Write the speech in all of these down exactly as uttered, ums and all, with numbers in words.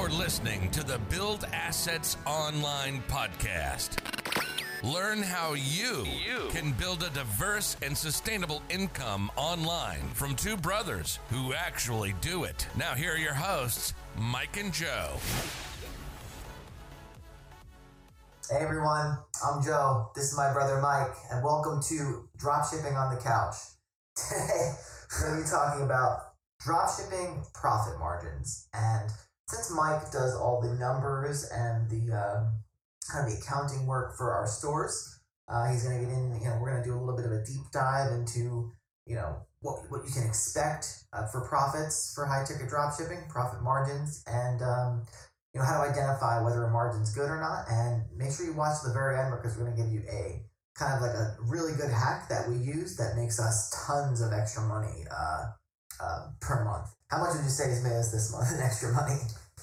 You're listening to the Build Assets Online podcast. Learn how you, you can build a diverse and sustainable income online from two brothers who actually do it. Now, here are your hosts, Mike and Joe. Hey everyone, I'm Joe. This is my brother Mike, and welcome to Dropshipping on the Couch. Today, we're going to be talking about dropshipping profit margins. And since Mike does all the numbers and the uh, kind of the accounting work for our stores, uh, he's going to get in, you know, we're going to do a little bit of a deep dive into, you know, what what you can expect uh, for profits for high-ticket dropshipping, profit margins, and um, you know, how to identify whether a margin's good or not. And make sure you watch to the very end because we're going to give you a kind of like a really good hack that we use that makes us tons of extra money uh, uh, per month. How much would you say has made us this month in extra money?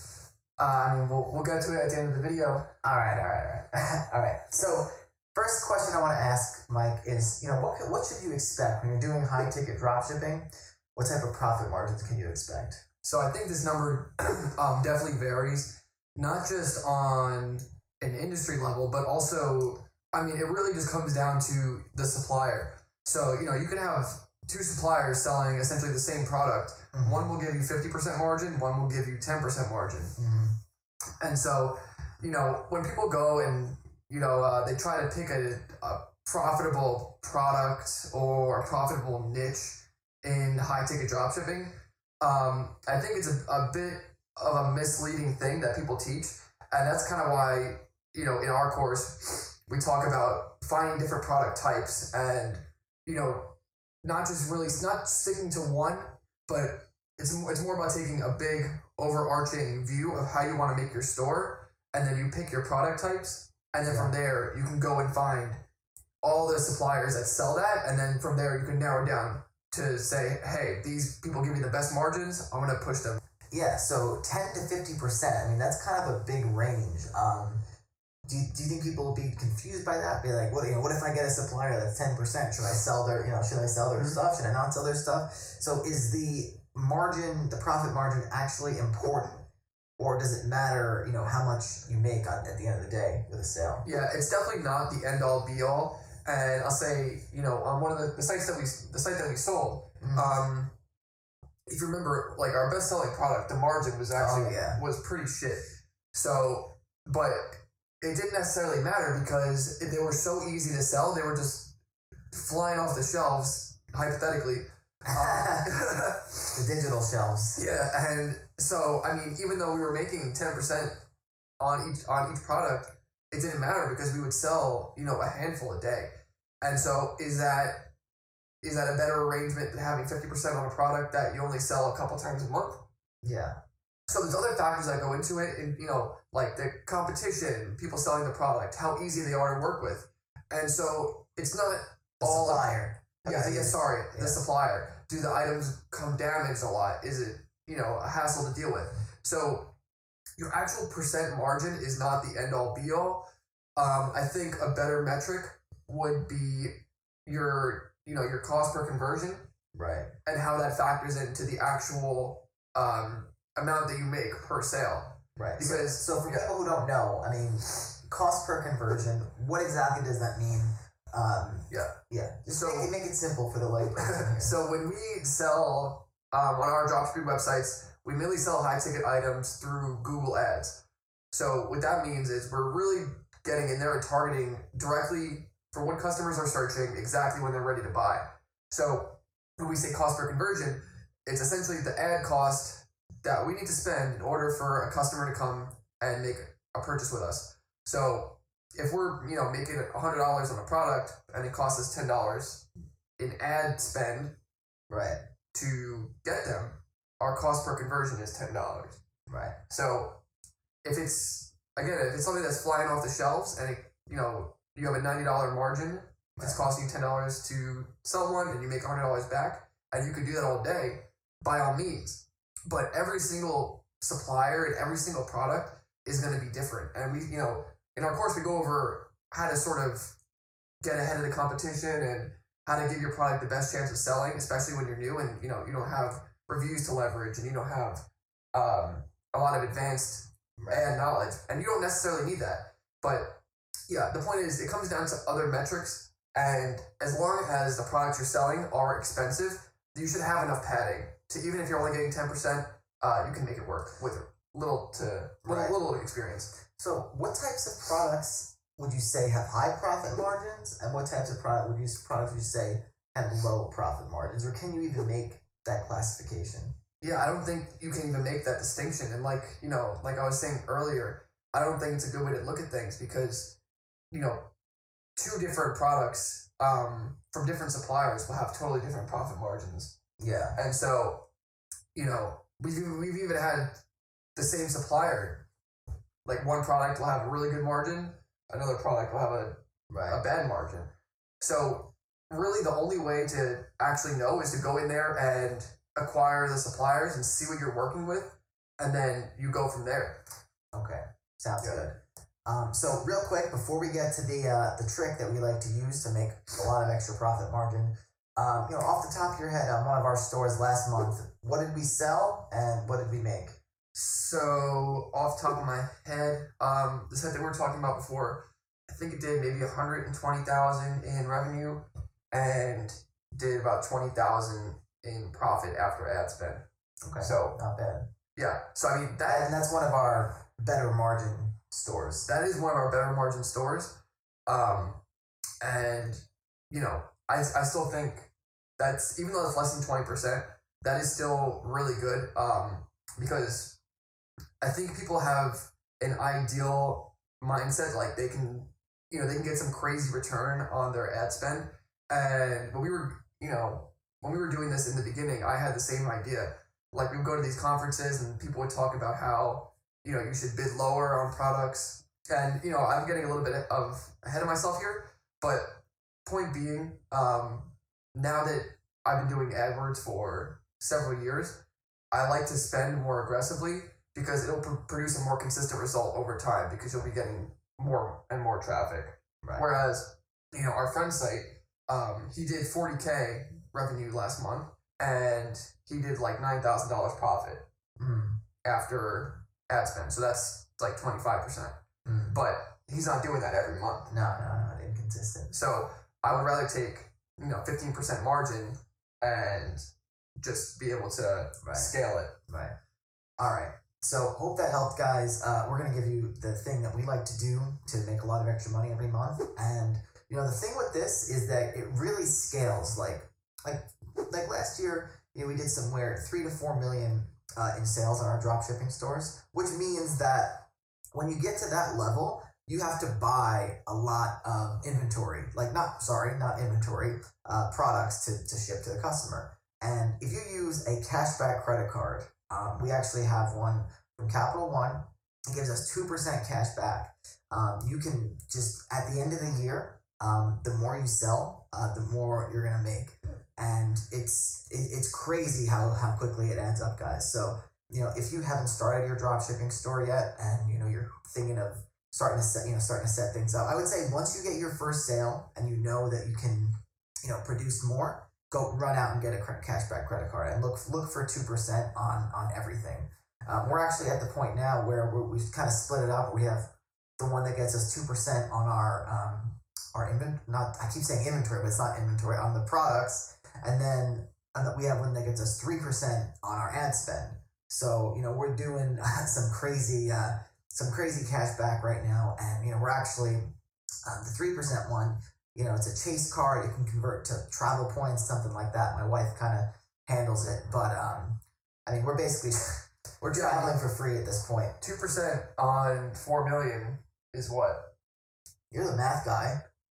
Uh, I mean, we'll, we'll get to it at the end of the video. All right, all right, all right. all right. So first question I want to ask, Mike, is, you know, what what should you expect when you're doing high-ticket dropshipping? What type of profit margins can you expect? So I think this number um, definitely varies, not just on an industry level, but also, I mean, it really just comes down to the supplier. So, you know, you can have two suppliers selling essentially the same product. Mm-hmm. One will give you fifty percent margin, one will give you ten percent margin. Mm-hmm. And so, you know, when people go and, you know, uh, they try to pick a, a profitable product or a profitable niche in high-ticket dropshipping, um, I think it's a, a bit of a misleading thing that people teach. And that's kind of why, you know, in our course, we talk about finding different product types and, you know, not just really, not sticking to one, but it's, it's more about taking a big overarching view of how you want to make your store. And then you pick your product types. And then from there, you can go and find all the suppliers that sell that. And then from there, you can narrow down to say, hey, these people give me the best margins, I'm going to push them. Yeah, so ten to fifty percent, I mean, that's kind of a big range. Um, do you, do you think people will be confused by that? Be like, what, you know, what if I get a supplier that's ten percent? Should I sell their, you know, should I sell their mm-hmm. stuff? Should I not sell their stuff? So is the margin, the profit margin actually important? Or does it matter, you know, how much you make on, at the end of the day with a sale? Yeah, it's definitely not the end all be all. And I'll say, you know, on one of the, the sites that we, the site that we sold, mm-hmm. um, if you remember, like our best selling product, the margin was actually, oh, yeah. was pretty shit. So, but it didn't necessarily matter because they were so easy to sell. They were just flying off the shelves, hypothetically. Um, the digital shelves. Yeah. And so, I mean, even though we were making ten percent on each, on each product, it didn't matter because we would sell, you know, a handful a day. And so is that, is that a better arrangement than having fifty percent on a product that you only sell a couple times a month? Yeah. So there's other factors that go into it, and, you know, like the competition, people selling the product, how easy they are to work with. And so it's not the all... supplier. Yeah, yeah, yeah, sorry, yeah. the supplier. Do the items come damaged a lot? Is it, you know, a hassle to deal with? So your actual percent margin is not the end-all, be-all. Um, I think a better metric would be your, you know, your cost per conversion. Right. And how that factors into the actual um, amount that you make per sale. Right. Because So, so for yeah. people who don't know, I mean, cost per conversion, what exactly does that mean? Um, yeah. Yeah. Just so, make, it, make it simple for the layperson. So when we sell um, on our dropshipping websites, we mainly sell high-ticket items through Google Ads. So what that means is we're really getting in there and targeting directly for what customers are searching exactly when they're ready to buy. So when we say cost per conversion, it's essentially the ad cost that we need to spend in order for a customer to come and make a purchase with us. So if we're, you know, making one hundred dollars on a product and it costs us ten dollars in ad spend, right, to get them, our cost per conversion is ten dollars. Right. So if it's, again, if it's something that's flying off the shelves and, it, you know, you have a ninety dollars margin, right. It's costing you ten dollars to sell one and you make one hundred dollars back, and you can do that all day, by all means. But every single supplier and every single product is going to be different. And we, you know, in our course, we go over how to sort of get ahead of the competition and how to give your product the best chance of selling, especially when you're new and, you know, you don't have reviews to leverage and you don't have um, a lot of advanced right. and knowledge. And you don't necessarily need that. But yeah, the point is it comes down to other metrics. And as long as the products you're selling are expensive, you should have enough padding to, even if you're only getting ten percent, uh, you can make it work with little to little, right. little experience. So what types of products would you say have high profit margins, and what types of product would you products would you say have low profit margins, or can you even make that classification? Yeah, I don't think you can even make that distinction. And like, you know, like I was saying earlier, I don't think it's a good way to look at things because, you know, two different products um, from different suppliers will have totally different profit margins. Yeah. And so, you know, we've, we've even had the same supplier. Like one product will have a really good margin, another product will have a, right. a bad margin. So really the only way to actually know is to go in there and acquire the suppliers and see what you're working with, and then you go from there. Okay, sounds yeah. good. Um, so real quick, before we get to the uh, the trick that we like to use to make a lot of extra profit margin, um, you know, off the top of your head, on one of our stores last month, what did we sell and what did we make? So off the top of my head, um, the set that we were talking about before, I think it did maybe one hundred twenty thousand in revenue and did about twenty thousand in profit after ad spend. Okay, so not bad. Yeah, so I mean that, and that's one of our better margin stores. That is one of our better margin stores, um, and you know I I still think that's, even though it's less than twenty percent, that is still really good, um, because I think people have an ideal mindset, like they can you know they can get some crazy return on their ad spend, and when we were you know. When we were doing this in the beginning, I had the same idea. Like, we would go to these conferences and people would talk about how, you know, you should bid lower on products. And, you know, I'm getting a little bit of ahead of myself here. But point being, um, now that I've been doing AdWords for several years, I like to spend more aggressively because it'll pr- produce a more consistent result over time because you'll be getting more and more traffic. Right. Whereas, you know, our friend's site, um, he did forty K revenue last month, and he did like nine thousand dollars profit mm. after ad spend. So that's like twenty-five percent. Mm. But he's not doing that every month. No, no, no, inconsistent. So I would rather take, you know, fifteen percent margin and just be able to right. scale it. Right. All right. So hope that helped, guys. Uh, we're going to give you the thing that we like to do to make a lot of extra money every month. And, you know, the thing with this is that it really scales. Like, Like like last year, you know, we did somewhere three to four million uh, in sales on our drop shipping stores, which means that when you get to that level, you have to buy a lot of inventory. Like not sorry, not inventory, uh, products to, to ship to the customer. And if you use a cashback credit card, um, we actually have one from Capital One. It gives us two percent cash back. Um, you can just at the end of the year, um, the more you sell, uh, the more you're gonna make. And it's it, it's crazy how, how quickly it adds up, guys. So, you know, if you haven't started your drop shipping store yet and, you know, you're thinking of starting to set, you know, starting to set things up, I would say once you get your first sale and you know that you can, you know, produce more, go run out and get a cashback credit card and look look for two percent on, on everything. Um, we're actually at the point now where we're, we've kind of split it up. We have the one that gets us two percent on our, um, our invent, not, I keep saying inventory, but it's not inventory, on the products. And then we have one that gets us three percent on our ad spend. So, you know, we're doing some crazy, uh, some crazy cash back right now. And, you know, we're actually, um, the three percent one, you know, it's a Chase card. You can convert to travel points, something like that. My wife kind of handles it. But, um, I mean, we're basically, we're traveling for free at this point. two percent on four million is what? You're the math guy.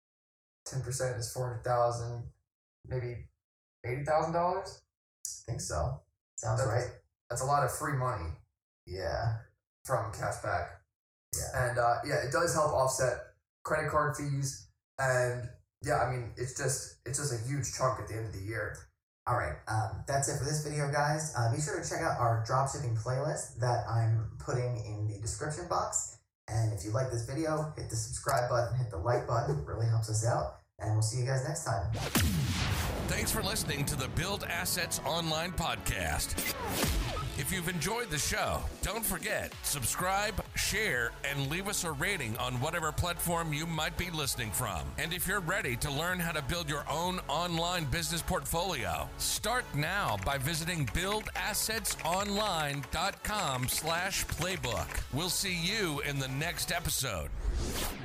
ten percent is four hundred thousand, maybe eighty thousand dollars? I think so. Sounds that's, right. That's a lot of free money. Yeah. From cashback. Yeah. And uh, yeah, it does help offset credit card fees. And yeah, I mean, it's just it's just a huge chunk at the end of the year. All right. Um, that's it for this video, guys. Uh, be sure to check out our dropshipping playlist that I'm putting in the description box. And if you like this video, hit the subscribe button, hit the like button. It really helps us out. And we'll see you guys next time. Thanks for listening to the Build Assets Online podcast. If you've enjoyed the show, don't forget, subscribe, share, and leave us a rating on whatever platform you might be listening from. And if you're ready to learn how to build your own online business portfolio, start now by visiting build assets online dot com slash playbook. We'll see you in the next episode.